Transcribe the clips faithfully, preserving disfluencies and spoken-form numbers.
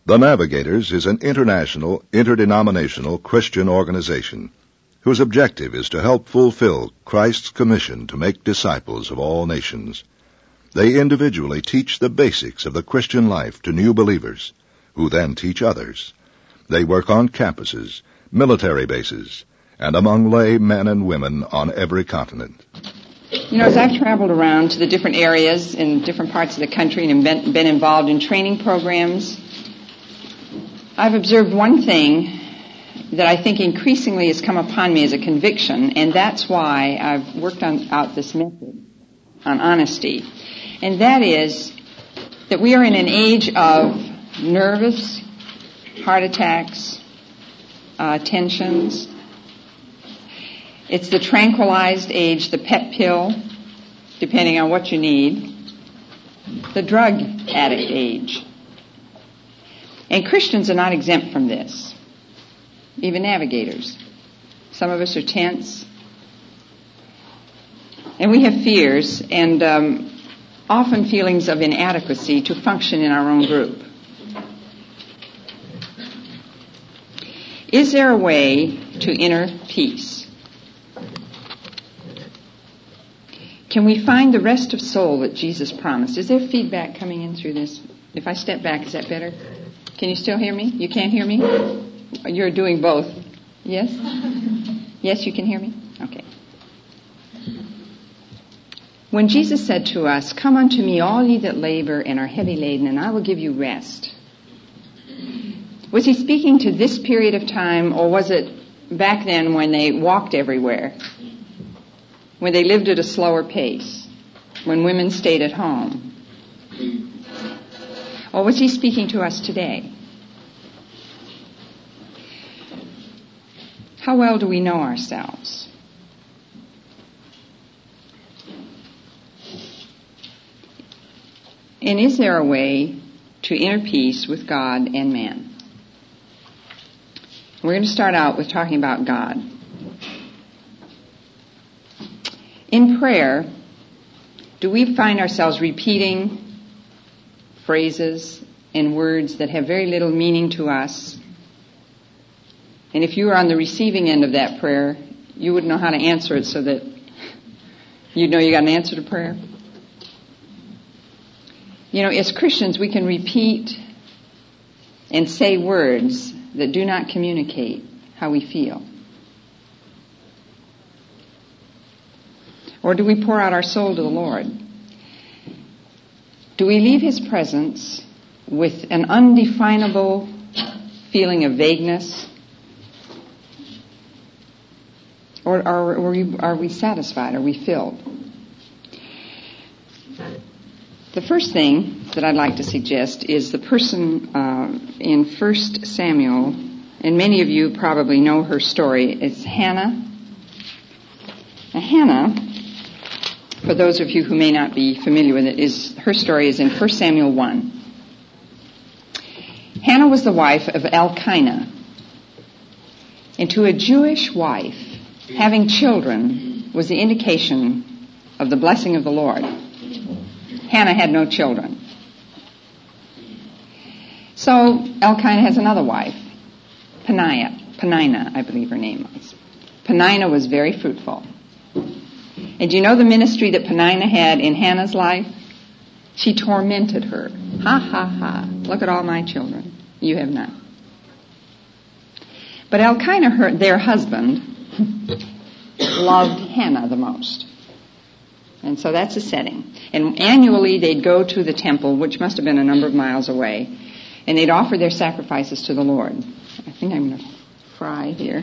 The Navigators is an international, interdenominational Christian organization whose objective is to help fulfill Christ's commission to make disciples of all nations. They individually teach the basics of the Christian life to new believers, who then teach others. They work on campuses, military bases, and among lay men and women on every continent. You know, as I've traveled around to the different areas in different parts of the country and been, been involved in training programs, I've observed one thing that I think increasingly has come upon me as a conviction, and that's why I've worked on, out this method on honesty. And that is that we are in an age of nervous, heart attacks, uh, tensions. It's the tranquilized age, the pet pill, depending on what you need, the drug addict age. And Christians are not exempt from this, even navigators. Some of us are tense, and we have fears and um, often feelings of inadequacy to function in our own group. Is there a way to inner peace? Can we find the rest of soul that Jesus promised? Is there feedback coming in through this? If I step back, is that better? Can you still hear me? You can't hear me? You're doing both. Yes? Yes, you can hear me? Okay. When Jesus said to us, "Come unto me, all ye that labor and are heavy laden, and I will give you rest," was he speaking to this period of time, or was it back then when they walked everywhere, when they lived at a slower pace, when women stayed at home? Or was he speaking to us today? How well do we know ourselves? And is there a way to inner peace with God and man? We're going to start out with talking about God. In prayer, do we find ourselves repeating phrases and words that have very little meaning to us? And if you were on the receiving end of that prayer, you would know how to answer it so that you'd know you got an answer to prayer. You know, as Christians, we can repeat and say words that do not communicate how we feel. Or do we pour out our soul to the Lord? Do we leave His presence with an undefinable feeling of vagueness? Or are, are, we, are we satisfied? Are we filled? The first thing that I'd like to suggest is the person uh, in First Samuel, and many of you probably know her story. It's Hannah. Now, Hannah, for those of you who may not be familiar with it, is her story is in First Samuel one. Hannah was the wife of Elkanah. And to a Jewish wife, having children was the indication of the blessing of the Lord. Hannah had no children. So Elkanah has another wife, Peninnah, Peninnah, I believe her name was. Peninnah was very fruitful. And do you know the ministry that Peninnah had in Hannah's life? She tormented her. Ha, ha, ha. Look at all my children. You have none. But Elkanah, her, their husband, loved Hannah the most. And so that's the setting. And annually they'd go to the temple, which must have been a number of miles away, and they'd offer their sacrifices to the Lord. I think I'm going to fry here.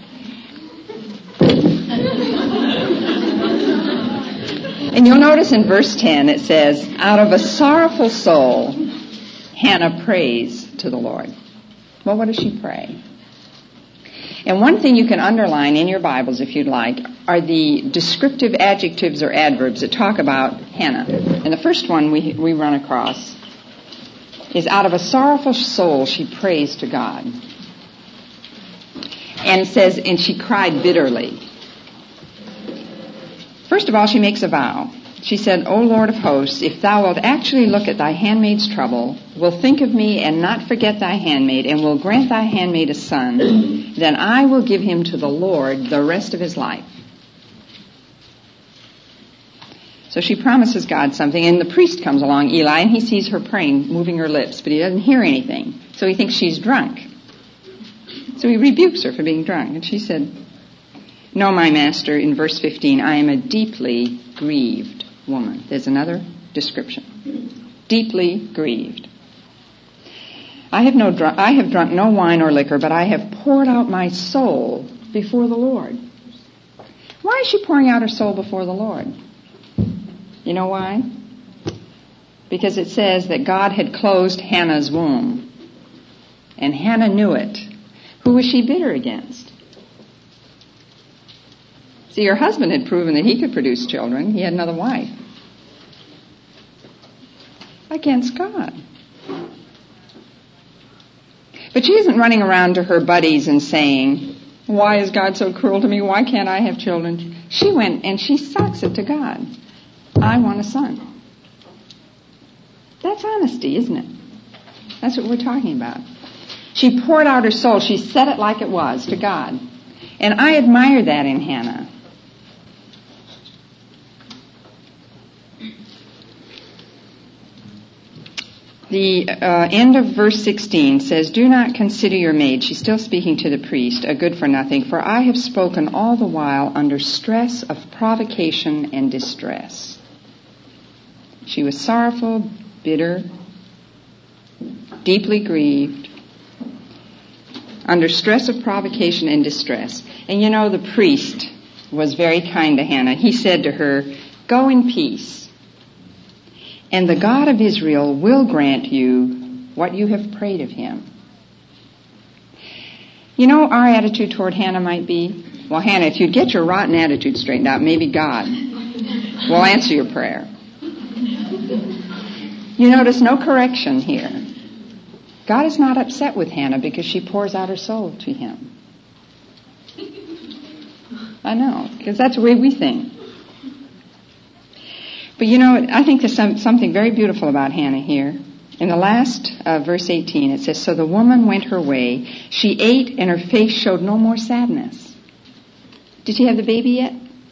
And you'll notice in verse ten it says, "Out of a sorrowful soul, Hannah prays to the Lord." Well, what does she pray? And one thing you can underline in your Bibles, if you'd like, are the descriptive adjectives or adverbs that talk about Hannah. And the first one we we run across is, "Out of a sorrowful soul, she prays to God." And it says, "And she cried bitterly." First of all, she makes a vow. she said, O Lord of hosts, if thou wilt actually look at thy handmaid's trouble, will think of me and not forget thy handmaid, and will grant thy handmaid a son, then I will give him to the Lord the rest of his life. So she promises God something, and the priest comes along, Eli, and he sees her praying, moving her lips, but he doesn't hear anything. So he thinks she's drunk. So he rebukes her for being drunk. And she said, No, my master, in verse fifteen, I am a deeply grieved woman. There's another description. Deeply grieved. I have no dr- I have drunk no wine or liquor, but I have poured out my soul before the Lord. Why is she pouring out her soul before the Lord? You know why? Because it says that God had closed Hannah's womb. And Hannah knew it. Who was she bitter against? See, her husband had proven that he could produce children. He had another wife. Against God. But she isn't running around to her buddies and saying, why is God so cruel to me? Why can't I have children? She went and she sucks it to God. I want a son. That's honesty, isn't it? That's what we're talking about. She poured out her soul. She said it like it was to God. And I admire that in Hannah. The uh, end of verse sixteen says, Do not consider your maid, she's still speaking to the priest, a good for nothing, for I have spoken all the while under stress of provocation and distress. She was sorrowful, bitter, deeply grieved, under stress of provocation and distress. And you know, the priest was very kind to Hannah. He said to her, Go in peace, and the God of Israel will grant you what you have prayed of him. You know, our attitude toward Hannah might be, well, Hannah, if you'd get your rotten attitude straightened out, maybe God will answer your prayer. You notice no correction here. God is not upset with Hannah because she pours out her soul to him. I know, because that's the way we think. But you know, I think there's some, something very beautiful about Hannah here. In the last uh, verse eighteen, it says, So the woman went her way. She ate, and her face showed no more sadness. Did she have the baby yet?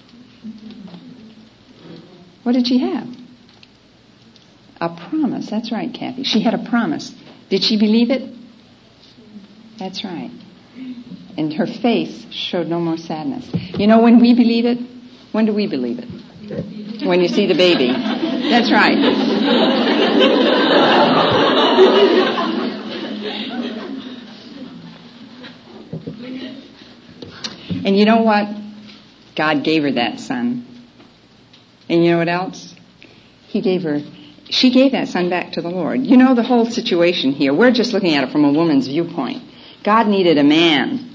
What did she have? A promise. That's right, Kathy. She had a promise. Did she believe it? That's right. And her face showed no more sadness. You know, when we believe it, when do we believe it? When you see the baby. That's right. And you know what? God gave her that son. And you know what else? He gave her, she gave that son back to the Lord. You know the whole situation here. We're just looking at it from a woman's viewpoint. God needed a man.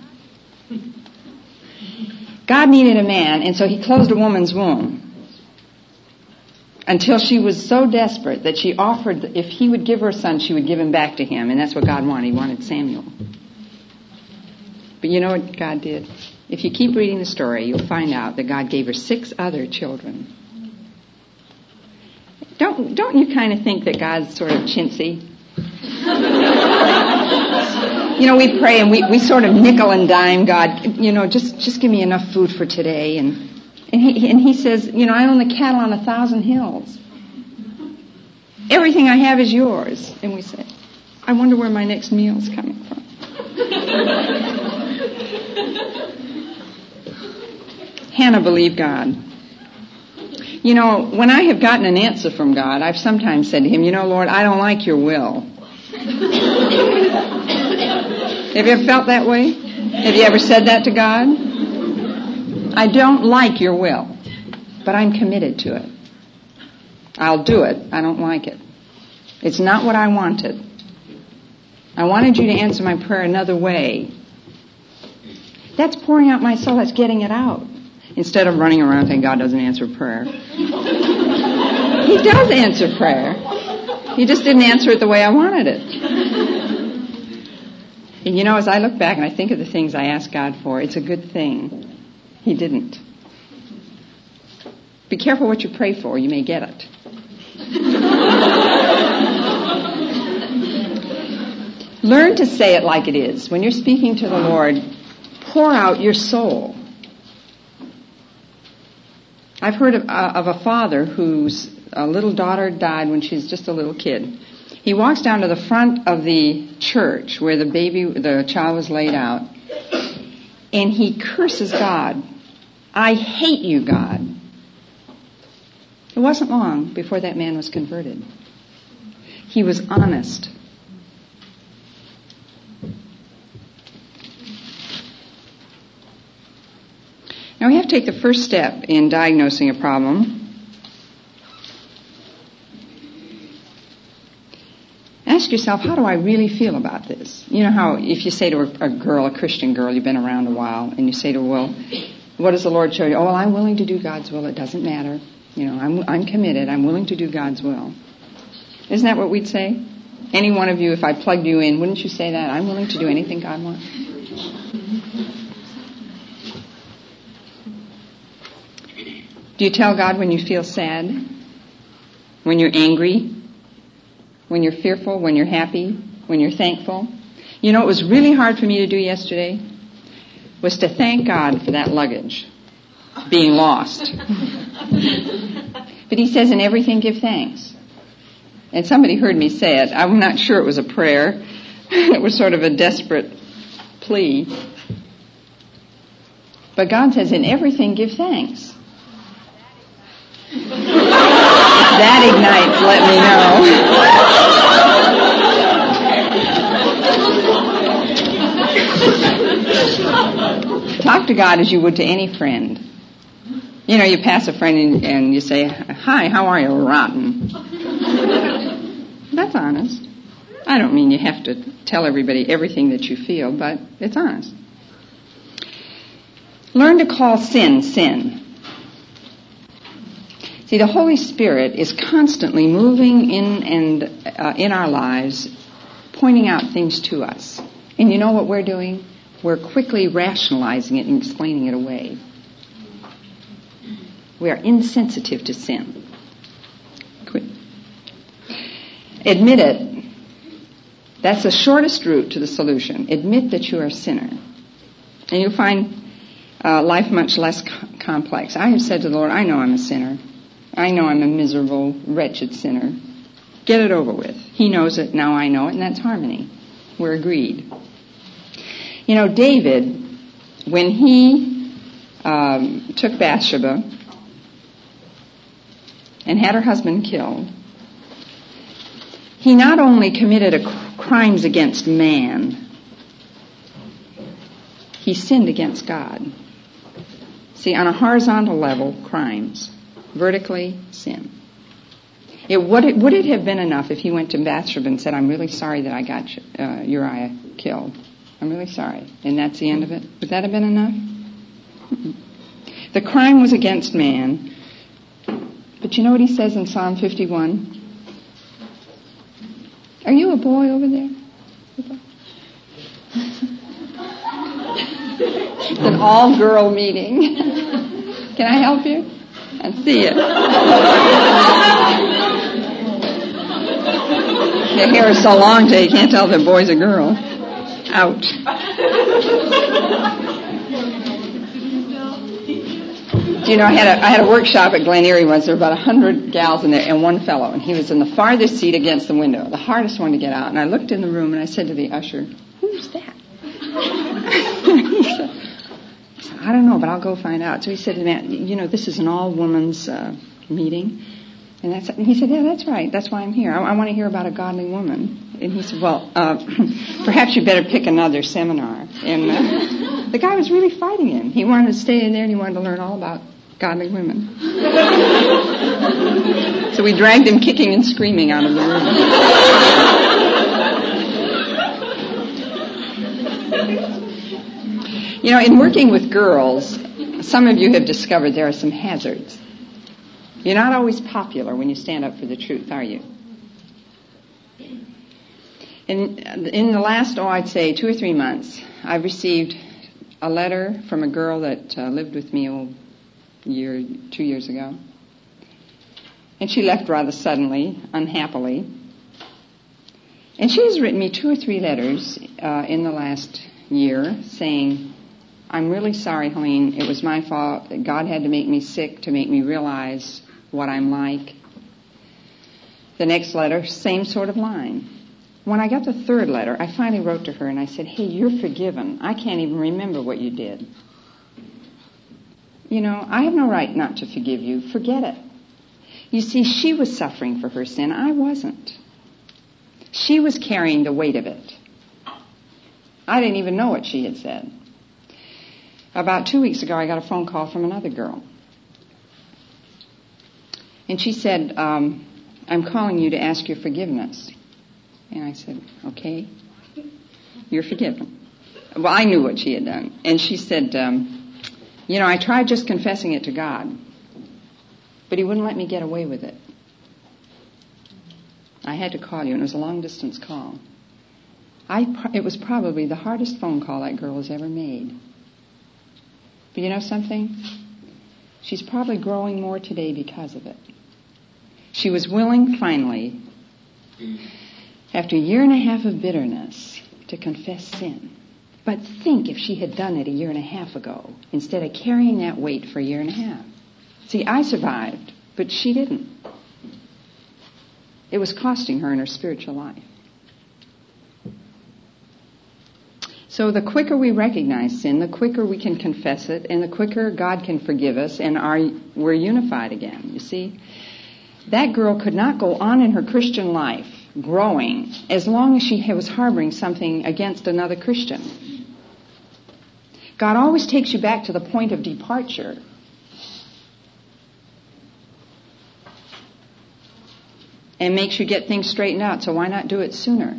God needed a man, and so he closed a woman's womb until she was so desperate that she offered, if he would give her a son, she would give him back to him. And that's what God wanted. He wanted Samuel. But you know what God did? If you keep reading the story, you'll find out that God gave her six other children. Don't don't you kind of think that God's sort of chintzy? You know, we pray and we, we sort of nickel and dime God, you know, just, just give me enough food for today. And, and he, and he says, you know, I own the cattle on a thousand hills. Everything I have is yours. And we say, I wonder where my next meal is coming from. Hannah believed God. You know, when I have gotten an answer from God, I've sometimes said to him, you know, Lord, I don't like your will. Have you ever felt that way? Have you ever said that to God? I don't like your will, but I'm committed to it. I'll do it. I don't like it. It's not what I wanted. I wanted you to answer my prayer another way. That's pouring out my soul. That's getting it out. Instead of running around saying God doesn't answer prayer. He does answer prayer. He just didn't answer it the way I wanted it. And you know, as I look back and I think of the things I asked God for, it's a good thing He didn't. Be careful what you pray for. You may get it. Learn to say it like it is. When you're speaking to the Lord, pour out your soul. I've heard of, uh, of a father whose uh, little daughter died when she was just a little kid. He walks down to the front of the church where the baby, the child was laid out, and he curses God. I hate you, God. It wasn't long before that man was converted. He was honest. Now we have to take the first step in diagnosing a problem. Ask yourself, how do I really feel about this? You know how if you say to a, a girl, a Christian girl, you've been around a while, and you say to her, well, what does the Lord show you? Oh, well, I'm willing to do God's will. It doesn't matter. You know, I'm, I'm committed. I'm willing to do God's will. Isn't that what we'd say? Any one of you, if I plugged you in, wouldn't you say that? I'm willing to do anything God wants. Do you tell God when you feel sad? When you're angry? When you're fearful? When you're happy? When you're thankful? You know, it was really hard for me to do yesterday was to thank God for that luggage being lost. But he says, in everything give thanks. And somebody heard me say it. I'm not sure it was a prayer. It was sort of a desperate plea. But God says, in everything give thanks. If that ignites, let me know. Talk to God as you would to any friend. You know, you pass a friend and, and you say, hi, how are you? Rotten. That's honest. I don't mean you have to tell everybody everything that you feel, but it's honest. Learn to call sin, sin. See, the Holy Spirit is constantly moving in and uh, in our lives, pointing out things to us. And you know what we're doing? We're quickly rationalizing it and explaining it away. We are insensitive to sin. Quit. Admit it. That's the shortest route to the solution. Admit that you are a sinner. And you'll find uh, life much less co- complex. I have said to the Lord, I know I'm a sinner. I know I'm a miserable, wretched sinner. Get it over with. He knows it, now I know it, and that's harmony. We're agreed. You know, David, when he um, took Bathsheba and had her husband killed, he not only committed a cr- crimes against man, he sinned against God. See, on a horizontal level, crimes. Vertically, sin. It, would, it, would it have been enough if he went to Bathsheba and said, I'm really sorry that I got uh, Uriah killed. I'm really sorry. And that's the end of it? Would that have been enough? Mm-mm. The crime was against man. But you know what he says in Psalm fifty-one? Are you a boy over there? It's an all-girl meeting. Can I help you? I see it. Their hair is so long today you can't tell if they're boys or girls. Ouch. Do you know, I had a, I had a workshop at Glen Erie once. There were about a hundred gals in there and one fellow, and he was in the farthest seat against the window, the hardest one to get out. And I looked in the room and I said to the usher, who's that? He said, I don't know, but I'll go find out. So he said, man, you know, this is an all-women's uh, meeting. And, that's, and he said, yeah, that's right. That's why I'm here. I, I want to hear about a godly woman. And he said, well, uh, perhaps you better pick another seminar. And uh, the guy was really fighting him. He wanted to stay in there and he wanted to learn all about godly women. So we dragged him kicking and screaming out of the room. You know, in working with girls, some of you have discovered there are some hazards. You're not always popular when you stand up for the truth, are you? In, in the last, oh, I'd say two or three months, I've received a letter from a girl that uh, lived with me a year, two years ago. And she left rather suddenly, unhappily. And she has written me two or three letters uh, in the last year saying, I'm really sorry, Helene. It was my fault. God had to make me sick to make me realize what I'm like. The next letter, same sort of line. When I got the third letter, I finally wrote to her and I said, hey, you're forgiven. I can't even remember what you did. You know, I have no right not to forgive you. Forget it. You see, she was suffering for her sin. I wasn't. She was carrying the weight of it. I didn't even know what she had said. About two weeks ago, I got a phone call from another girl. And she said, um, I'm calling you to ask your forgiveness. And I said, okay, you're forgiven. Well, I knew what she had done. And she said, um, you know, I tried just confessing it to God, but he wouldn't let me get away with it. I had to call you, and it was a long-distance call. I, it was probably the hardest phone call that girl has ever made. But you know something? She's probably growing more today because of it. She was willing, finally, after a year and a half of bitterness, to confess sin. But think if she had done it a year and a half ago, instead of carrying that weight for a year and a half. See, I survived, but she didn't. It was costing her in her spiritual life. So the quicker we recognize sin, the quicker we can confess it, and the quicker God can forgive us, and our, we're unified again, you see. That girl could not go on in her Christian life, growing, as long as she was harboring something against another Christian. God always takes you back to the point of departure. And makes you get things straightened out, so why not do it sooner?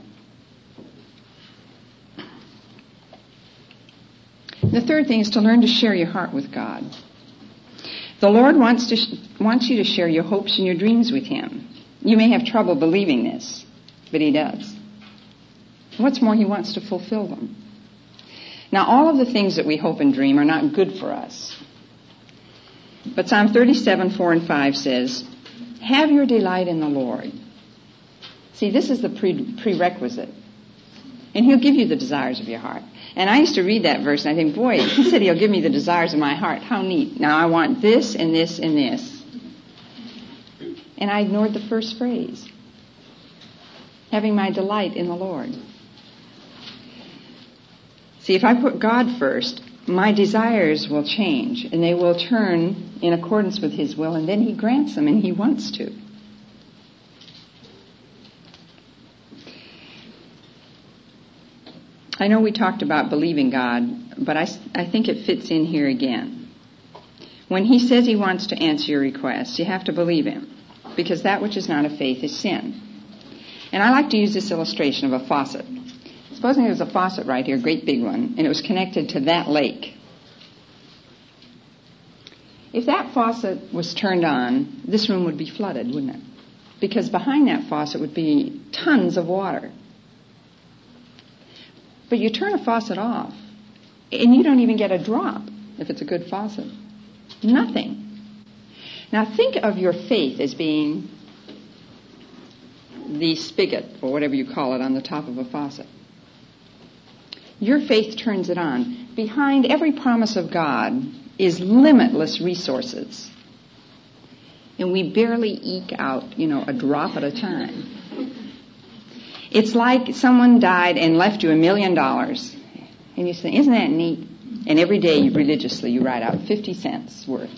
The third thing is to learn to share your heart with God. The Lord wants to sh- wants you to share your hopes and your dreams with Him. You may have trouble believing this, but He does. What's more, He wants to fulfill them. Now, all of the things that we hope and dream are not good for us. But Psalm thirty-seven, four and five says, have your delight in the Lord. See, this is the pre- prerequisite. And He'll give you the desires of your heart. And I used to read that verse and I think, boy, He said He'll give me the desires of my heart. How neat. Now I want this and this and this. And I ignored the first phrase. Having my delight in the Lord. See, if I put God first, my desires will change and they will turn in accordance with His will, and then He grants them, and He wants to. I know we talked about believing God, but I, I think it fits in here again. When He says He wants to answer your requests, you have to believe Him, because that which is not of faith is sin. And I like to use this illustration of a faucet. Supposing there was a faucet right here, a great big one, and it was connected to that lake. If that faucet was turned on, this room would be flooded, wouldn't it? Because behind that faucet would be tons of water. But you turn a faucet off, and you don't even get a drop if it's a good faucet. Nothing. Now think of your faith as being the spigot, or whatever you call it, on the top of a faucet. Your faith turns it on. Behind every promise of God is limitless resources. And we barely eke out, you know, a drop at a time. It's like someone died and left you a million dollars. And you say, isn't that neat? And every day, you, religiously, you write out fifty cents worth.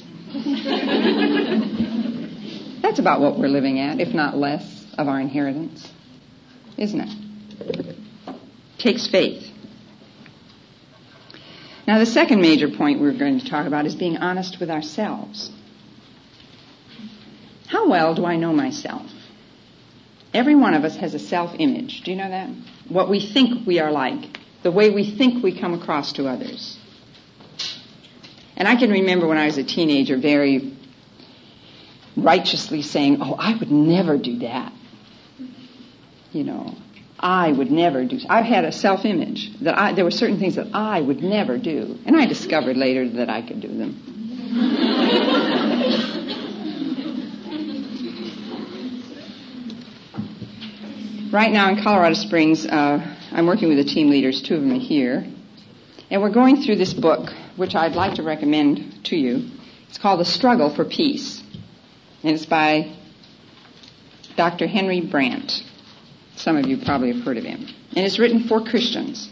That's about what we're living at, if not less, of our inheritance. Isn't it? Takes faith. Now, the second major point we're going to talk about is being honest with ourselves. How well do I know myself? Every one of us has a self-image. Do you know that? What we think we are like. The way we think we come across to others. And I can remember when I was a teenager very righteously saying, oh, I would never do that. You know, I would never do. I had a self-image that I, there were certain things that I would never do, and I discovered later that I could do them. Right now in Colorado Springs, uh, I'm working with the team leaders. Two of them are here. And we're going through this book, which I'd like to recommend to you. It's called The Struggle for Peace. And it's by Doctor Henry Brandt. Some of you probably have heard of him. And it's written for Christians.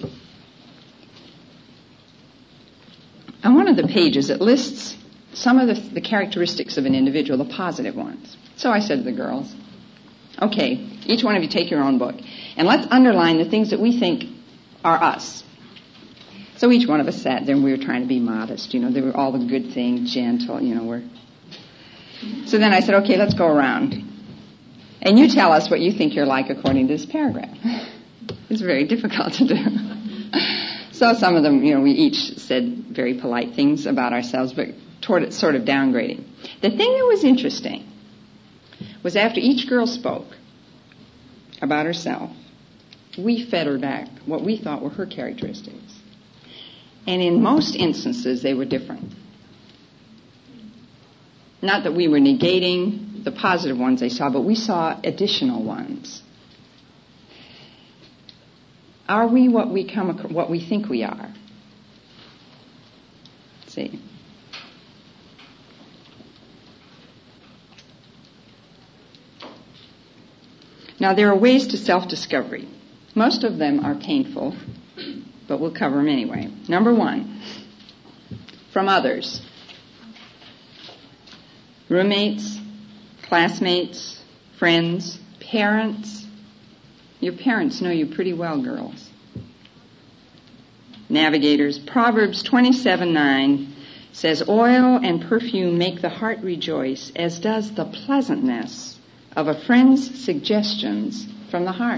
On one of the pages, it lists some of the, the characteristics of an individual, the positive ones. So I said to the girls, okay, each one of you take your own book, and let's underline the things that we think are us. So each one of us sat there, and we were trying to be modest. You know, they were all the good things, gentle, you know. We're. So then I said, okay, let's go around. And you tell us what you think you're like according to this paragraph. It's very difficult to do. So some of them, you know, we each said very polite things about ourselves, but toward it sort of downgrading. The thing that was interesting was after each girl spoke about herself, we fed her back what we thought were her characteristics. And in most instances, they were different. Not that we were negating the positive ones they saw, but we saw additional ones. Are we what we come, what we think we are? Let's see. Now, there are ways to self-discovery. Most of them are painful, but we'll cover them anyway. Number one, from others. Roommates, classmates, friends, parents. Your parents know you pretty well, girls. Navigators. Proverbs twenty-seven nine says, oil and perfume make the heart rejoice, as does the pleasantness of a friend's suggestions from the heart.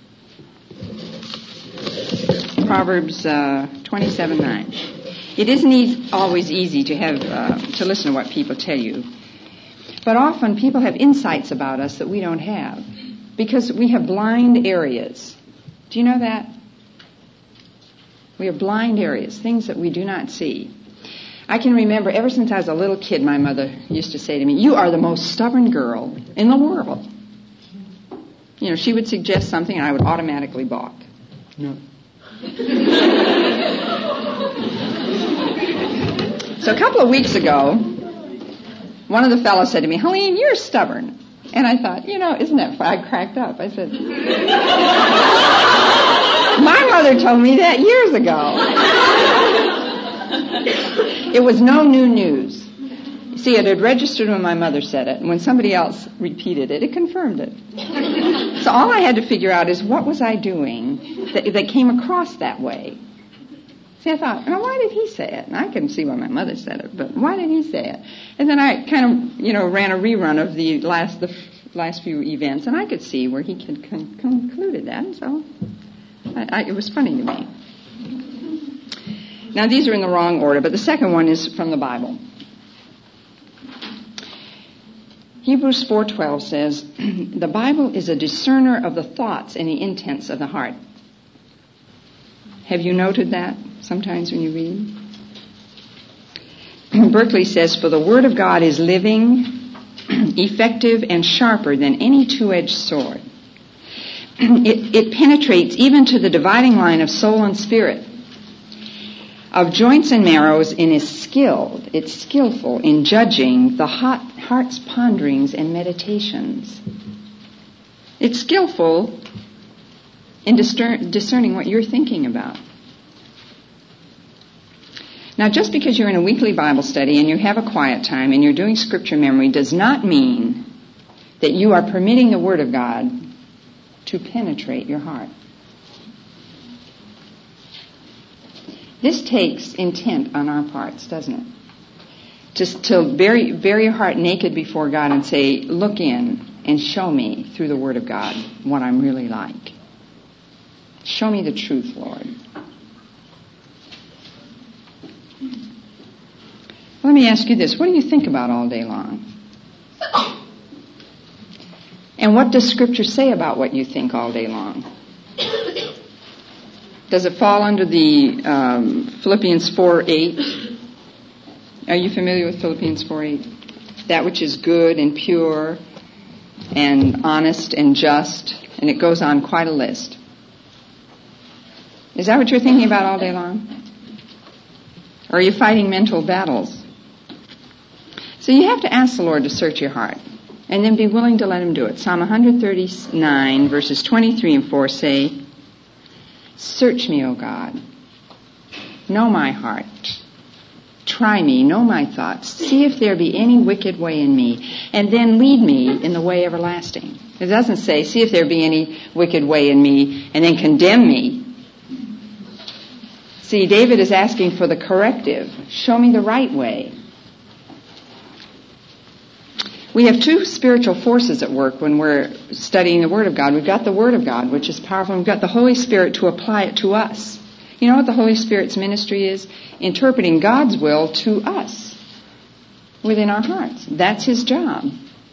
Proverbs uh, twenty-seven nine. It isn't e- always easy to have uh, to listen to what people tell you, but often people have insights about us that we don't have because we have blind areas. Do you know that? We have blind areas, things that we do not see. I can remember ever since I was a little kid, my mother used to say to me, you are the most stubborn girl in the world. You know, she would suggest something and I would automatically balk. No. So a couple of weeks ago, one of the fellows said to me, Helene, you're stubborn. And I thought, you know, isn't that fun? I cracked up. I said, my mother told me that years ago. It was no new news. See, it had registered when my mother said it, and when somebody else repeated it, it confirmed it. So all I had to figure out is what was I doing that, that came across that way. See, I thought, now why did he say it? And I couldn't see why my mother said it, but why did he say it? And then I kind of, you know, ran a rerun of the last the last few events, and I could see where he had con- concluded that, and so I, I, it was funny to me. Now, these are in the wrong order, but the second one is from the Bible. Hebrews four twelve says, the Bible is a discerner of the thoughts and the intents of the heart. Have you noted that sometimes when you read? Berkeley says, for the Word of God is living, effective, and sharper than any two-edged sword. It, it penetrates even to the dividing line of soul and spirit, of joints and marrows, and is skilled, it's skillful in judging the hot heart's ponderings and meditations. It's skillful in discern, discerning what you're thinking about. Now, just because you're in a weekly Bible study and you have a quiet time and you're doing scripture memory does not mean that you are permitting the Word of God to penetrate your heart. This takes intent on our parts, doesn't it? Just to bury, bury your heart naked before God and say, look in and show me through the Word of God what I'm really like. Show me the truth, Lord. Let me ask you this. What do you think about all day long? And what does Scripture say about what you think all day long? Does it fall under the um, Philippians four eight? Are you familiar with Philippians four eight? That which is good and pure and honest and just And it goes on quite a list. Is that what you're thinking about all day long? Or are you fighting mental battles? So you have to ask the Lord to search your heart and then be willing to let Him do it. Psalm one thirty-nine, verses twenty-three and four say, "Search me, O God. Know my heart. Try me, know my thoughts. See if there be any wicked way in me, and then lead me in the way everlasting." It doesn't say, see if there be any wicked way in me, and then condemn me. See, David is asking for the corrective. Show me the right way. We have two spiritual forces at work when we're studying the Word of God. We've got the Word of God, which is powerful, and we've got the Holy Spirit to apply it to us. You know what the Holy Spirit's ministry is? Interpreting God's will to us within our hearts. That's His job.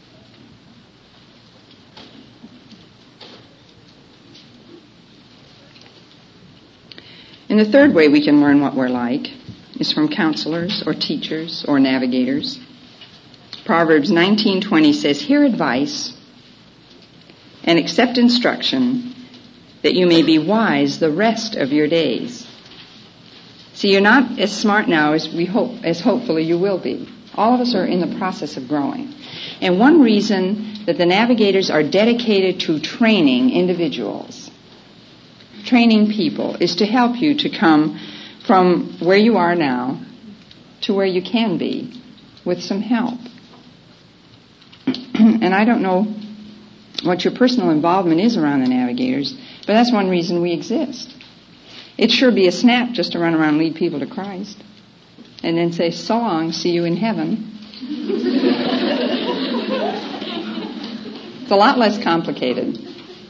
And the third way we can learn what we're like is from counselors or teachers or navigators. Proverbs nineteen twenty says, "Hear advice and accept instruction, that you may be wise the rest of your days." See, you're not as smart now as we hope, as hopefully you will be. All of us are in the process of growing. And one reason that the navigators are dedicated to training individuals, training people, is to help you to come from where you are now to where you can be with some help. And I don't know what your personal involvement is around the navigators, but that's one reason we exist. It'd sure be a snap just to run around and lead people to Christ and then say, "So long, see you in heaven." It's a lot less complicated.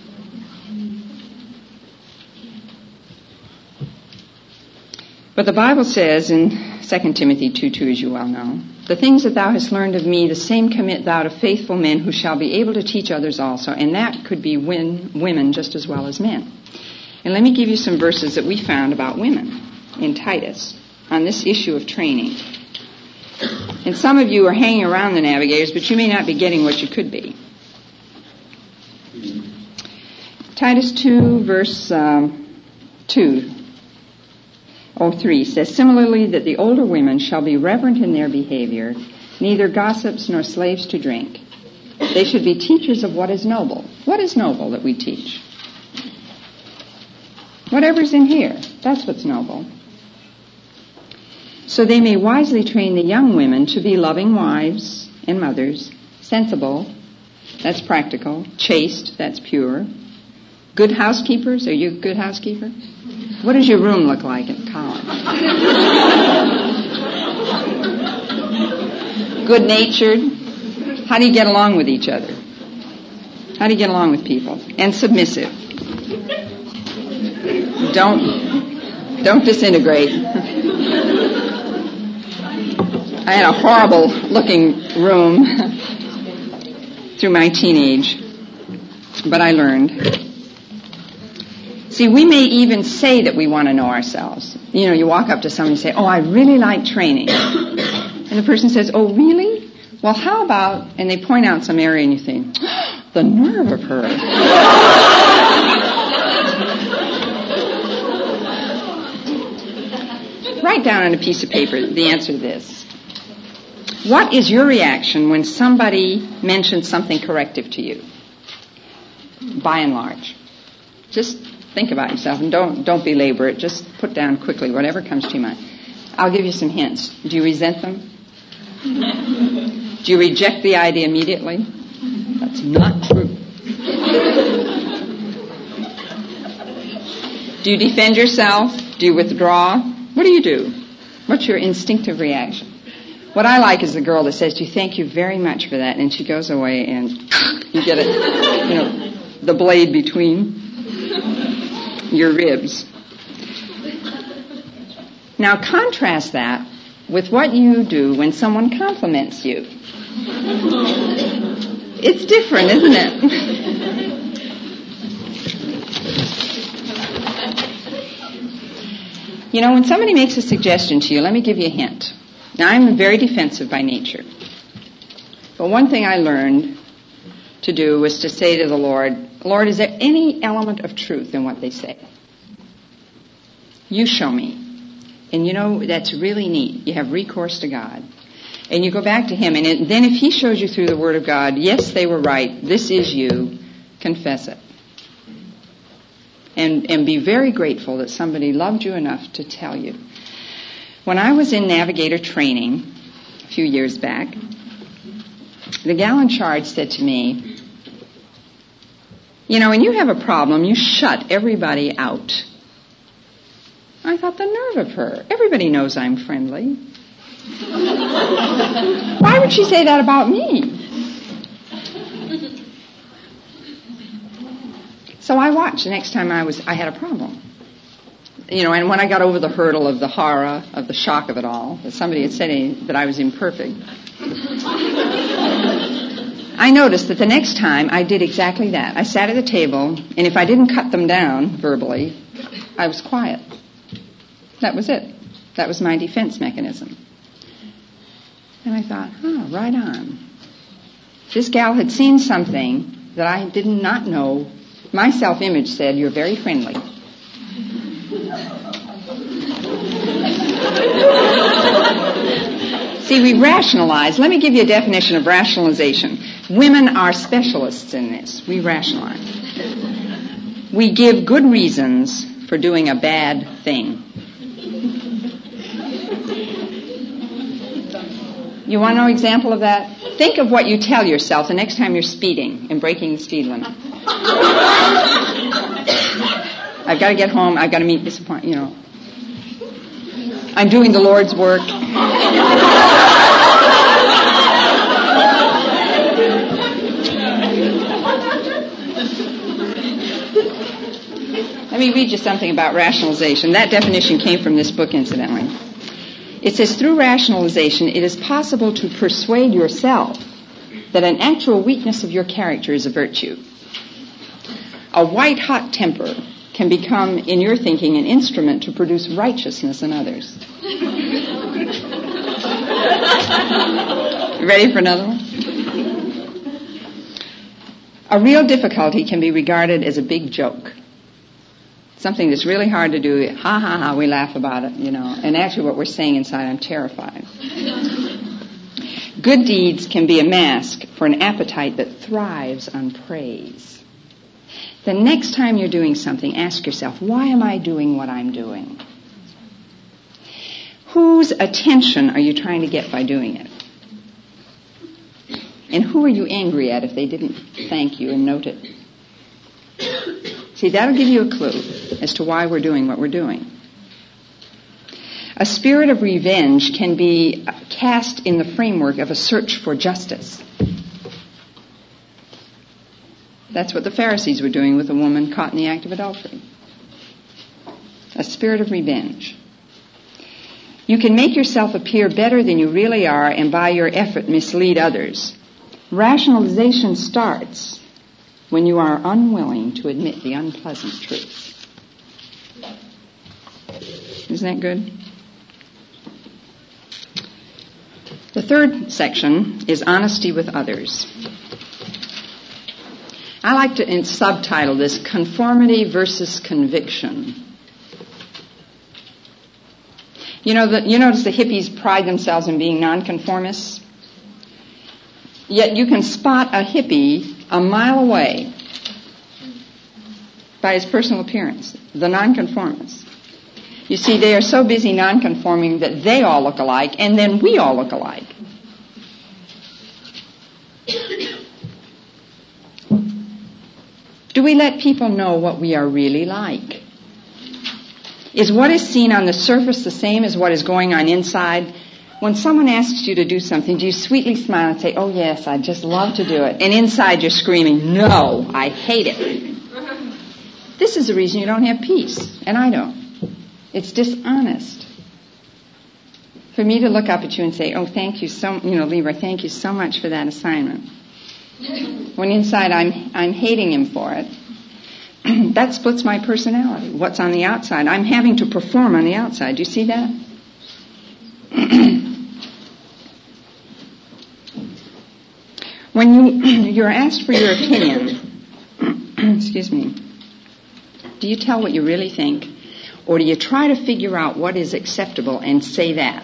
But the Bible says in Second Timothy two two, as you well know, "The things that thou hast learned of me, the same commit thou to faithful men who shall be able to teach others also." And that could be win, women just as well as men. And let me give you some verses that we found about women in Titus on this issue of training. And some of you are hanging around the navigators, but you may not be getting what you could be. Titus two, verse um, two. Oh, three says, "Similarly, that the older women shall be reverent in their behavior, neither gossips nor slaves to drink. They should be teachers of what is noble." What is noble that we teach? Whatever's in here, that's what's noble. "So they may wisely train the young women to be loving wives and mothers, sensible," that's practical, "chaste," that's pure, "good housekeepers." Are you a good housekeeper? What does your room look like at college? Good-natured. How do you get along with each other? How do you get along with people? And submissive. Don't, don't disintegrate. I had a horrible looking room through my teenage, but I learned. See, we may even say that we want to know ourselves. You know, you walk up to somebody and say, "Oh, I really like training." And the person says, "Oh, really? Well, how about," and they point out some area and you think, "The nerve of her." Write down on a piece of paper the answer to this. What is your reaction when somebody mentions something corrective to you? By and large. Just think about yourself and don't don't belabor it. Just put down quickly whatever comes to your mind. I'll give you some hints. Do you resent them? Do you reject the idea immediately? That's not true. Do you defend yourself? Do you withdraw? What do you do? What's your instinctive reaction? What I like is the girl that says to you, "Thank you very much for that," and she goes away and you get it, you know, the blade between your ribs. Now contrast that with what you do when someone compliments you. It's different, isn't it? You know, when somebody makes a suggestion to you, let me give you a hint. Now, I'm very defensive by nature. But one thing I learned to do was to say to the Lord, Lord, is there any element of truth in what they say? You show me. And you know, that's really neat. You have recourse to God. And you go back to Him. And it, then if He shows you through the Word of God, yes, they were right, this is you, confess it. And, and be very grateful that somebody loved you enough to tell you. When I was in navigator training a few years back, the gal in charge said to me, you know, when you have a problem, you shut everybody out. I thought, the nerve of her. Everybody knows I'm friendly. Why would she say that about me? So I watched the next time I was, I had a problem. You know, and when I got over the hurdle of the horror, of the shock of it all, that somebody had said that I was imperfect, I noticed that the next time I did exactly that. I sat at the table, and if I didn't cut them down verbally, I was quiet. That was it. That was my defense mechanism. And I thought, oh, right on. This gal had seen something that I did not know. My self-image said, you're very friendly. See, we rationalize. Let me give you a definition of rationalization. Women are specialists in this. We rationalize. We give good reasons for doing a bad thing. You want to know an example of that? Think of what you tell yourself the next time you're speeding and breaking the speed limit. I've got to get home. I've got to meet this appointment. You know, I'm doing the Lord's work. Let me read you something about rationalization. That definition came from this book, incidentally. It says, through rationalization, it is possible to persuade yourself that an actual weakness of your character is a virtue. A white-hot temper can become, in your thinking, an instrument to produce righteousness in others. Ready for another one? A real difficulty can be regarded as a big joke. Something that's really hard to do, ha ha ha, we laugh about it, you know. And actually what we're saying inside, I'm terrified. Good deeds can be a mask for an appetite that thrives on praise. The next time you're doing something, ask yourself, why am I doing what I'm doing? Whose attention are you trying to get by doing it? And who are you angry at if they didn't thank you and note it? See, that'll give you a clue as to why we're doing what we're doing. A spirit of revenge can be cast in the framework of a search for justice. That's what the Pharisees were doing with a woman caught in the act of adultery. A spirit of revenge. You can make yourself appear better than you really are and by your effort mislead others. Rationalization starts when you are unwilling to admit the unpleasant truth. Isn't that good? The third section is honesty with others. I like to subtitle this conformity versus conviction. You know, the, you notice the hippies pride themselves in being nonconformists? Yet you can spot a hippie a mile away by his personal appearance, the nonconformists. You see, they are so busy nonconforming that they all look alike, and then we all look alike. Do we let people know what we are really like? Is what is seen on the surface the same as what is going on inside? When someone asks you to do something, do you sweetly smile and say, oh yes, I'd just love to do it? And inside you're screaming, no, I hate it. This is the reason you don't have peace, and I don't. It's dishonest. For me to look up at you and say, oh, thank you so, you know, Leroy, thank you so much for that assignment. When inside I'm, I'm hating him for it. That splits my personality. What's on the outside? I'm having to perform on the outside. Do you see that? When you, you're asked for your opinion, excuse me, do you tell what you really think, or do you try to figure out what is acceptable and say that?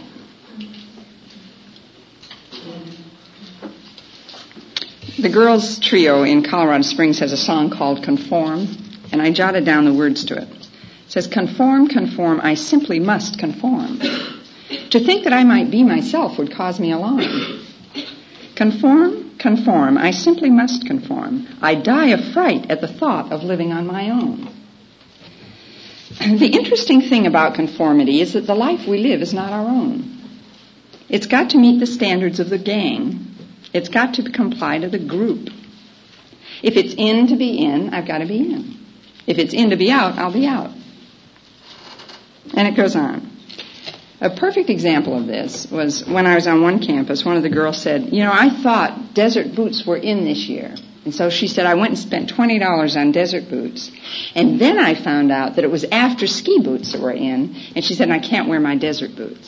The girls' trio in Colorado Springs has a song called Conform, and I jotted down the words to it. It says, conform, conform, I simply must conform. To think that I might be myself would cause me alarm. Conform, conform, I simply must conform. I die of fright at the thought of living on my own. The interesting thing about conformity is that the life we live is not our own. It's got to meet the standards of the gang. It's got to comply to the group. If it's in to be in, I've got to be in. If it's in to be out, I'll be out. And it goes on. A perfect example of this was when I was on one campus, one of the girls said, you know, I thought desert boots were in this year. And so she said, I went and spent twenty dollars on desert boots. And then I found out that it was after ski boots that were in. And she said, I can't wear my desert boots.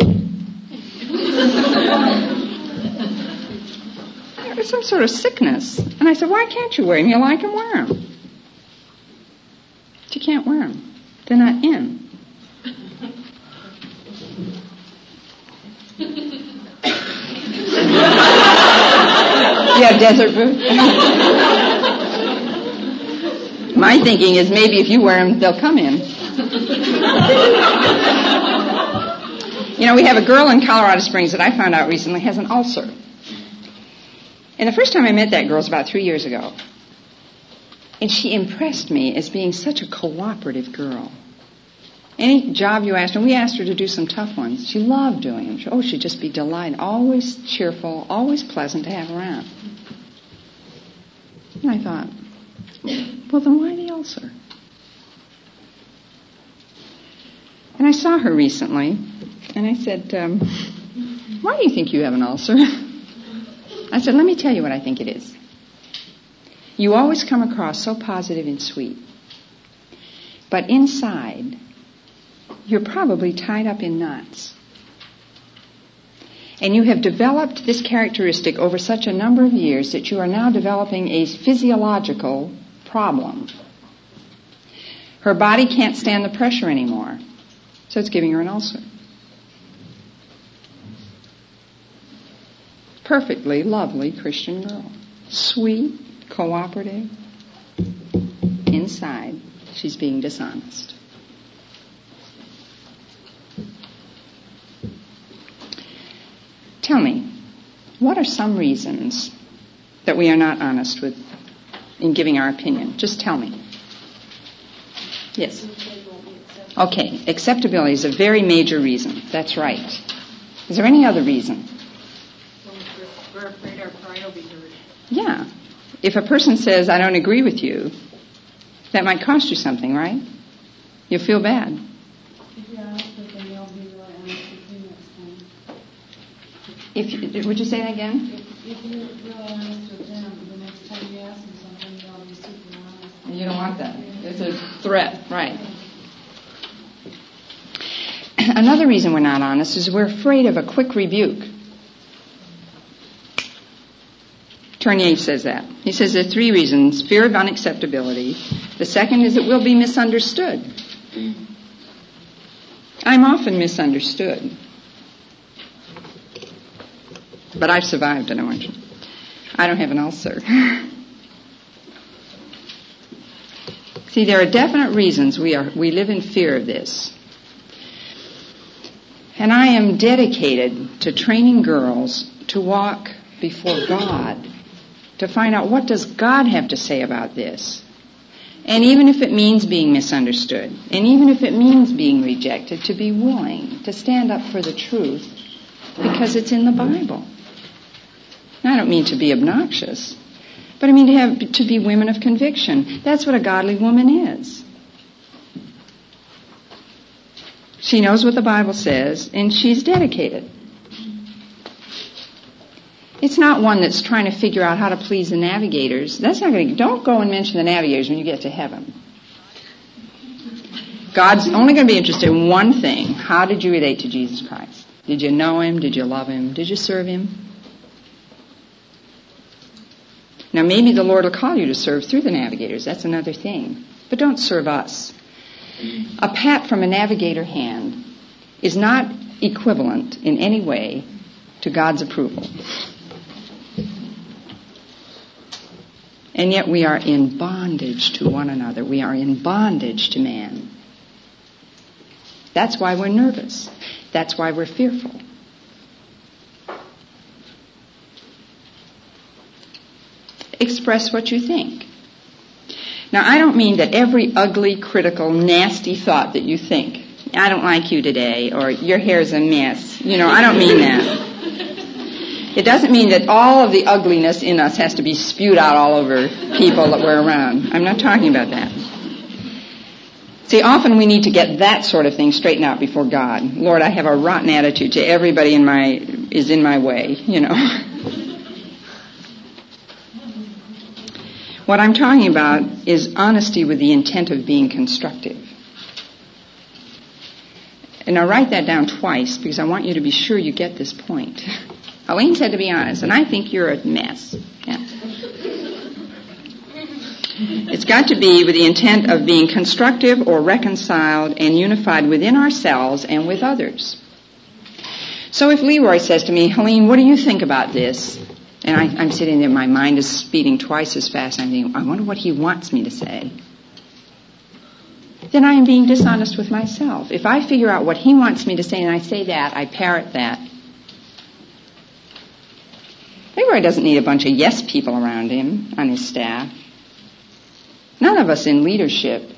There was some sort of sickness. And I said, why can't you wear them? You like them, wear them. But you can't wear them. They're not in. Yeah, desert boots. My thinking is maybe if you wear them, they'll come in. You know, we have a girl in Colorado Springs that I found out recently has an ulcer. And the first time I met that girl was about three years ago. And she impressed me as being such a cooperative girl. Any job you asked her, we asked her to do some tough ones. She loved doing them. She, oh, she'd just be delighted. Always cheerful, always pleasant to have around. And I thought, well, then why the ulcer? And I saw her recently, and I said, um, why do you think you have an ulcer? I said, let me tell you what I think it is. You always come across so positive and sweet. But inside, you're probably tied up in knots. And you have developed this characteristic over such a number of years that you are now developing a physiological problem. Her body can't stand the pressure anymore, so it's giving her an ulcer. Perfectly lovely Christian girl. Sweet, cooperative. Inside, she's being dishonest. Tell me, what are some reasons that we are not honest with in giving our opinion? Just tell me. Yes. Okay, acceptability is a very major reason. That's right. Is there any other reason? We're afraid our pride will be hurt. Yeah. If a person says, I don't agree with you, that might cost you something, right? You'll feel bad. If you're honest with them, they'll be really honest with you next time. If you, would you say that again? If, if you're really honest with them, the next time you ask them something, they'll be super honest. You don't want that. It's a threat, right? Another reason we're not honest is we're afraid of a quick rebuke. Tournier says that. He says there are three reasons. Fear of unacceptability. The second is that we'll be misunderstood. I'm often misunderstood. But I've survived it, I want you. I don't have an ulcer. See, there are definite reasons we are we live in fear of this. And I am dedicated to training girls to walk before God, to find out what does God have to say about this. And even if it means being misunderstood, and even if it means being rejected, to be willing to stand up for the truth because it's in the Bible. Now, I don't mean to be obnoxious, but I mean to have to be women of conviction. That's what a godly woman is. She knows what the Bible says, and she's dedicated. It's not one that's trying to figure out how to please the navigators. That's not going to. Don't go and mention the navigators when you get to heaven. God's only going to be interested in one thing. How did you relate to Jesus Christ? Did you know Him? Did you love Him? Did you serve Him? Now, maybe the Lord will call you to serve through the navigators. That's another thing. But don't serve us. A pat from a navigator hand is not equivalent in any way to God's approval. And yet we are in bondage to one another. We are in bondage to man. That's why we're nervous. That's why we're fearful. Express what you think. Now, I don't mean that every ugly, critical, nasty thought that you think, I don't like you today, or your hair's a mess. You know, I don't mean that. It doesn't mean that all of the ugliness in us has to be spewed out all over people that we're around. I'm not talking about that. See, often we need to get that sort of thing straightened out before God. Lord, I have a rotten attitude to everybody in my, is in my way, you know. What I'm talking about is honesty with the intent of being constructive. And I write that down twice because I want you to be sure you get this point. Elaine said to be honest, and I think you're a mess. Yeah. It's got to be with the intent of being constructive or reconciled and unified within ourselves and with others. So if Leroy says to me, Helene, what do you think about this? And I, I'm sitting there, my mind is speeding twice as fast. I'm thinking, I wonder what he wants me to say. Then I am being dishonest with myself. If I figure out what he wants me to say and I say that, I parrot that. Leroy doesn't need a bunch of yes people around him on his staff. None of us in leadership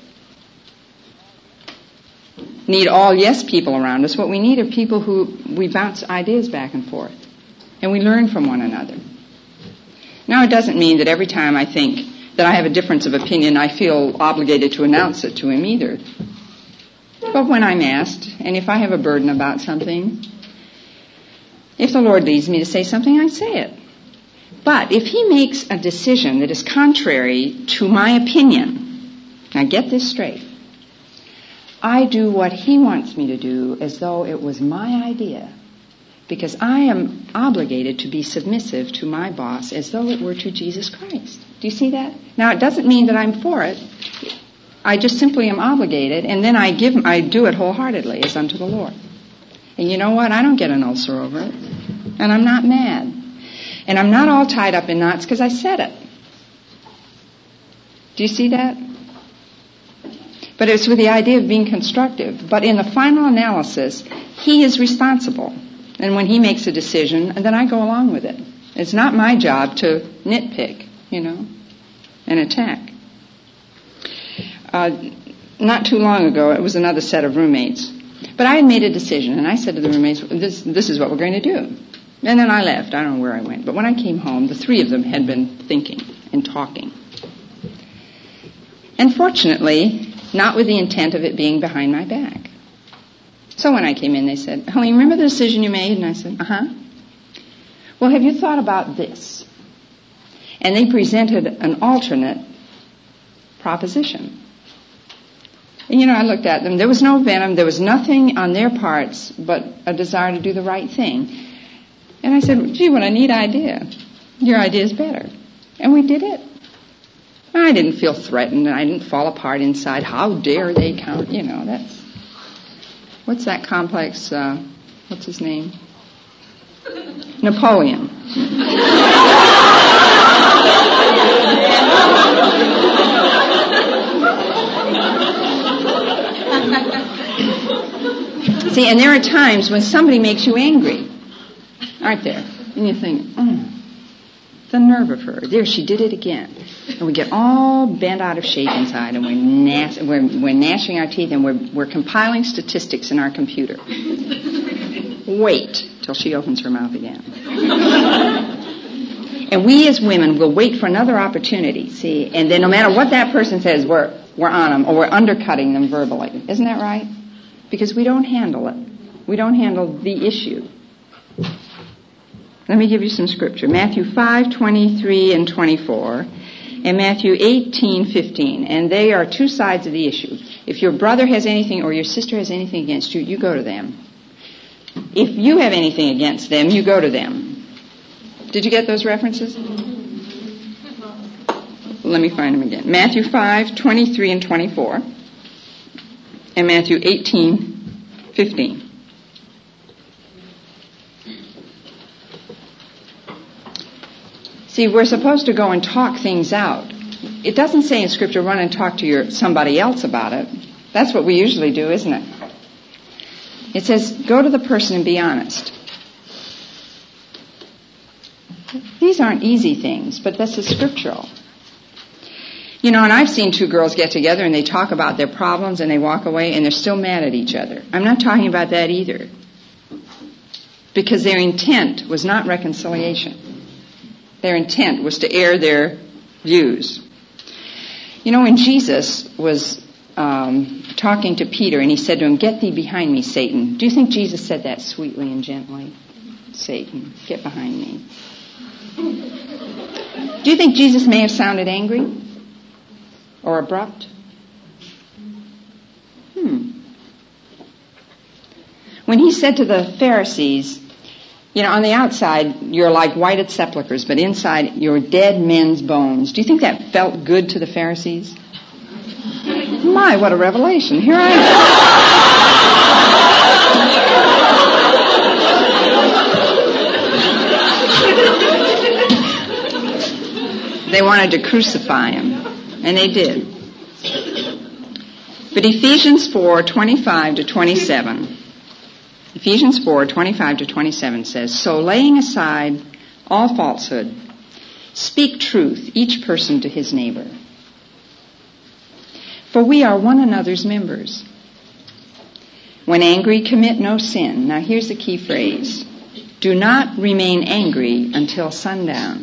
need all yes people around us. What we need are people who we bounce ideas back and forth. And we learn from one another. Now, it doesn't mean that every time I think that I have a difference of opinion, I feel obligated to announce it to him either. But when I'm asked, and if I have a burden about something, if the Lord leads me to say something, I say it. But if he makes a decision that is contrary to my opinion, now get this straight, I do what he wants me to do as though it was my idea. Because I am obligated to be submissive to my boss as though it were to Jesus Christ. Do you see that? Now, it doesn't mean that I'm for it. I just simply am obligated, and then I give, I do it wholeheartedly as unto the Lord. And you know what? I don't get an ulcer over it. And I'm not mad. And I'm not all tied up in knots because I said it. Do you see that? But it's with the idea of being constructive. But in the final analysis, he is responsible. And when he makes a decision, then I go along with it. It's not my job to nitpick, you know, and attack. Uh, not too long ago, it was another set of roommates. But I had made a decision, and I said to the roommates, this, this is what we're going to do. And then I left. I don't know where I went. But when I came home, the three of them had been thinking and talking. And fortunately, not with the intent of it being behind my back. So when I came in, they said, Helene, remember the decision you made? And I said, uh-huh. Well, have you thought about this? And they presented an alternate proposition. And, you know, I looked at them. There was no venom. There was nothing on their parts but a desire to do the right thing. And I said, gee, what a neat idea. Your idea is better. And we did it. I didn't feel threatened, and I didn't fall apart inside. How dare they count? You know, that's... What's that complex, uh, what's his name? Napoleon. See, and there are times when somebody makes you angry, aren't there? And you think, oh, the nerve of her. There, she did it again. And we get all bent out of shape inside, and we're, gnash- we're, we're gnashing our teeth, and we're, we're compiling statistics in our computer. Wait till she opens her mouth again. And we as women will wait for another opportunity, see, and then no matter what that person says, we're, we're on them, or we're undercutting them verbally. Isn't that right? Because we don't handle it. We don't handle the issue. Let me give you some scripture. Matthew five, twenty-three and twenty-four, and Matthew eighteen, fifteen. And they are two sides of the issue. If your brother has anything or your sister has anything against you, you go to them. If you have anything against them, you go to them. Did you get those references? let me find them again. Matthew five, twenty-three and twenty-four. And Matthew eighteen, fifteen. See, we're supposed to go and talk things out. It doesn't say in Scripture, run and talk to your somebody else about it. That's what we usually do, isn't it? It says, go to the person and be honest. These aren't easy things, but this is scriptural. You know, and I've seen two girls get together and they talk about their problems and they walk away and they're still mad at each other. I'm not talking about that either. Because their intent was not reconciliation. Their intent was to air their views. You know, when Jesus was um, talking to Peter and he said to him, get thee behind me, Satan. Do you think Jesus said that sweetly and gently? Satan, get behind me. Do you think Jesus may have sounded angry or abrupt? Hmm. When he said to the Pharisees, you know, on the outside, you're like whited sepulchres, but inside, you're dead men's bones. Do you think that felt good to the Pharisees? My, what a revelation. Here I am. They wanted to crucify him, and they did. But Ephesians four, twenty-five to twenty-seven... Ephesians four, twenty-five to twenty-seven says, so laying aside all falsehood, speak truth, each person to his neighbor. For we are one another's members. When angry, commit no sin. Now here's the key phrase. Do not remain angry until sundown.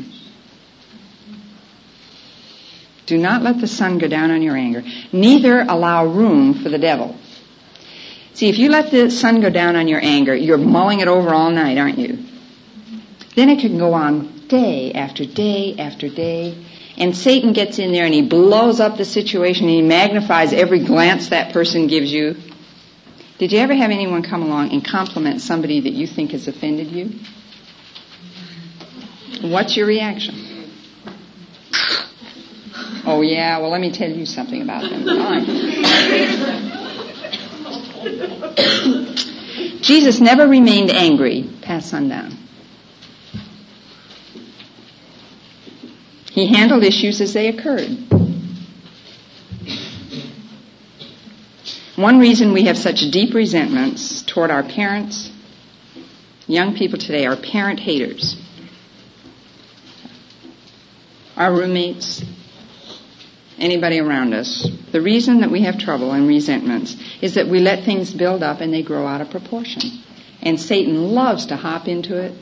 Do not let the sun go down on your anger. Neither allow room for the devil. See, if you let the sun go down on your anger, you're mulling it over all night, aren't you? Then it can go on day after day after day. And Satan gets in there and he blows up the situation and he magnifies every glance that person gives you. Did you ever have anyone come along and compliment somebody that you think has offended you? What's your reaction? Oh, yeah, well, let me tell you something about them. Fine. Jesus never remained angry past sundown. He handled issues as they occurred. One reason we have such deep resentments toward our parents, young people today are parent haters. Our roommates, anybody around us. The reason that we have trouble and resentments is that we let things build up and they grow out of proportion. And Satan loves to hop into it.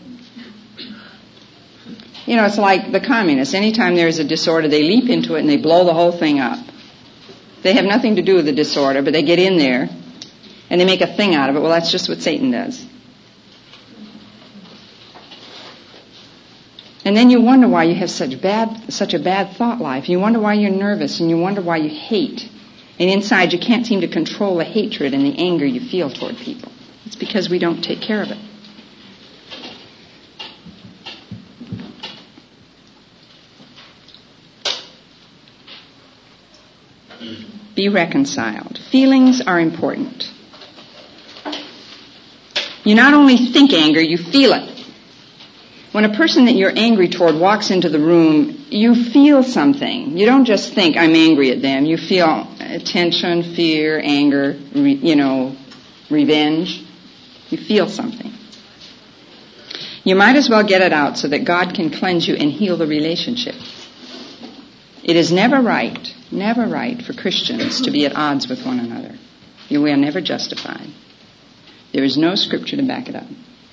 You know, it's like the communists. Anytime there's a disorder, they leap into it and they blow the whole thing up. They have nothing to do with the disorder, but they get in there and they make a thing out of it. Well, that's just what Satan does. And then you wonder why you have such bad, such a bad thought life. You wonder why you're nervous, and you wonder why you hate. And inside you can't seem to control the hatred and the anger you feel toward people. It's because we don't take care of it. Be reconciled. Feelings are important. You not only think anger, you feel it. When a person that you're angry toward walks into the room, you feel something. You don't just think, I'm angry at them. You feel tension, fear, anger, re, you know, revenge. You feel something. You might as well get it out so that God can cleanse you and heal the relationship. It is never right, never right for Christians to be at odds with one another. We are never justified. There is no scripture to back it up.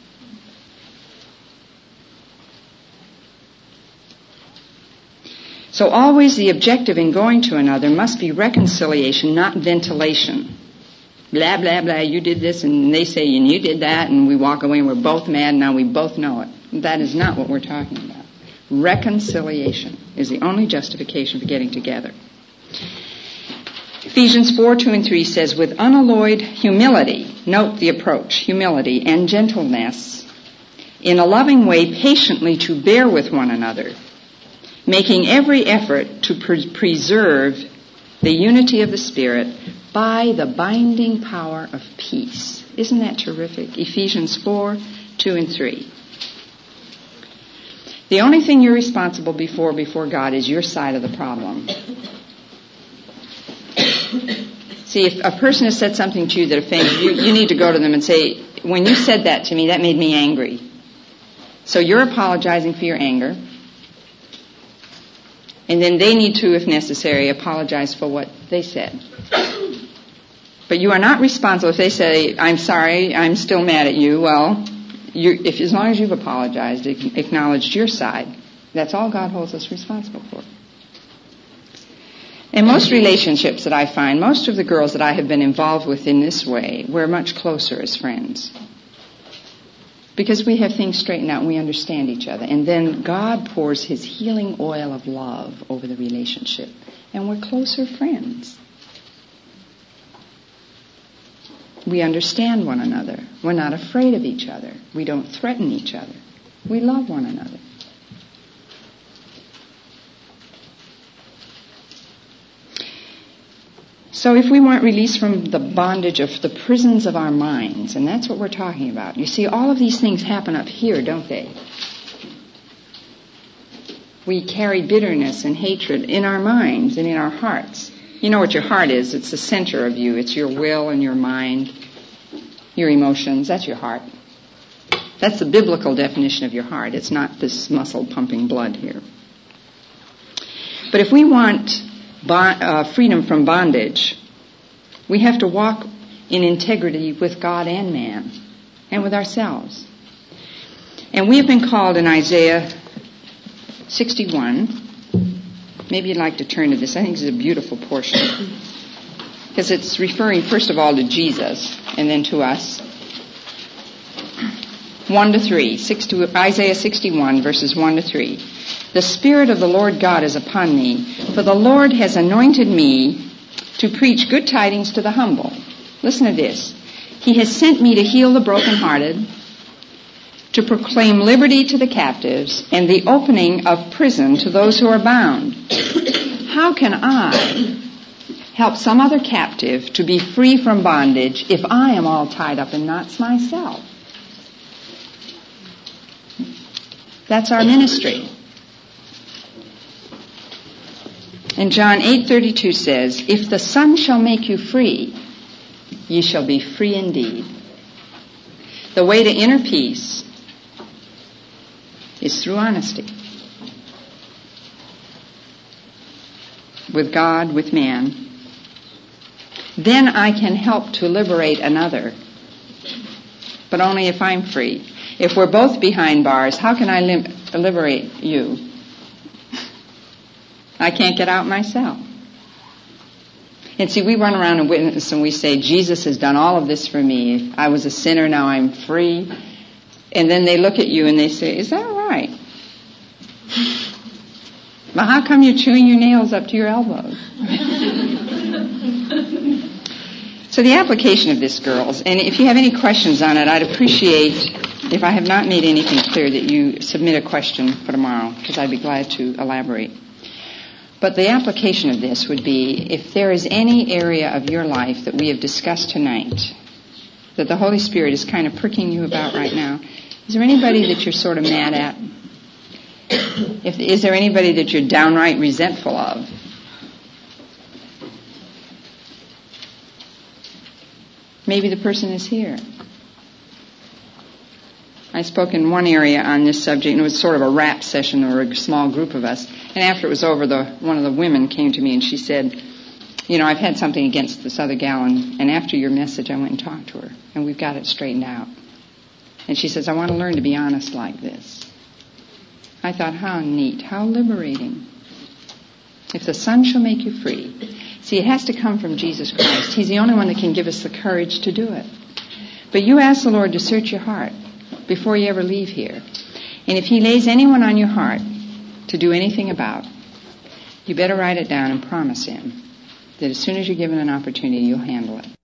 So always the objective in going to another must be reconciliation, not ventilation. Blah, blah, blah, you did this, and they say, and you did that, and we walk away and we're both mad, and now we both know it. That is not what we're talking about. Reconciliation is the only justification for getting together. Ephesians four, two and three says, with unalloyed humility, note the approach, humility and gentleness, in a loving way patiently to bear with one another, making every effort to pre- preserve the unity of the Spirit by the binding power of peace. Isn't that terrific? Ephesians four, two and three. The only thing you're responsible before before God is your side of the problem. See, if a person has said something to you that offends you, you need to go to them and say, when you said that to me, that made me angry. So you're apologizing for your anger. And then they need to, if necessary, apologize for what they said. But you are not responsible if they say, I'm sorry, I'm still mad at you. Well, you, if as long as you've apologized, acknowledged your side, that's all God holds us responsible for. In most relationships that I find, most of the girls that I have been involved with in this way, we're much closer as friends. Because we have things straightened out and we understand each other. And then God pours His healing oil of love over the relationship. And we're closer friends. We understand one another. We're not afraid of each other. We don't threaten each other. We love one another. So if we want release from the bondage of the prisons of our minds, and that's what we're talking about. You see, all of these things happen up here, don't they? We carry bitterness and hatred in our minds and in our hearts. You know what your heart is. It's the center of you. It's your will and your mind, your emotions. That's your heart. That's the biblical definition of your heart. It's not this muscle pumping blood here. But if we want Bond, uh, freedom from bondage, we have to walk in integrity with God and man and with ourselves. And we have been called in Isaiah sixty-one. Maybe you'd like to turn to this. I think this is a beautiful portion because it's referring first of all to Jesus and then to us. one to three. Six to, Isaiah sixty-one, verses one to three. The Spirit of the Lord God is upon me, for the Lord has anointed me to preach good tidings to the humble. Listen to this. He has sent me to heal the brokenhearted, to proclaim liberty to the captives, and the opening of prison to those who are bound. How can I help some other captive to be free from bondage if I am all tied up in knots myself? That's our ministry. And John eight thirty-two says, if the Son shall make you free, ye shall be free indeed. The way to inner peace is through honesty. With God, with man. Then I can help to liberate another. But only if I'm free. If we're both behind bars, how can I lim- liberate you? I can't get out myself. And see, we run around and witness and we say, Jesus has done all of this for me. I was a sinner, now I'm free. And then they look at you and they say, is that right? Well, how come you're chewing your nails up to your elbows? So the application of this, girls, and if you have any questions on it, I'd appreciate, if I have not made anything clear, that you submit a question for tomorrow, because I'd be glad to elaborate. But the application of this would be, if there is any area of your life that we have discussed tonight, that the Holy Spirit is kind of pricking you about right now, is there anybody that you're sort of mad at? If, is there anybody that you're downright resentful of? Maybe the person is here. I spoke in one area on this subject, and it was sort of a rap session or a small group of us. And after it was over, the one of the women came to me and she said, you know, I've had something against this other gal, and, and after your message I went and talked to her, and we've got it straightened out. And she says, I want to learn to be honest like this. I thought, how neat, how liberating. If the Son shall make you free. See, it has to come from Jesus Christ. He's the only one that can give us the courage to do it. But you ask the Lord to search your heart before you ever leave here. And if He lays anyone on your heart to do anything about, you better write it down and promise Him that as soon as you're given an opportunity, you'll handle it.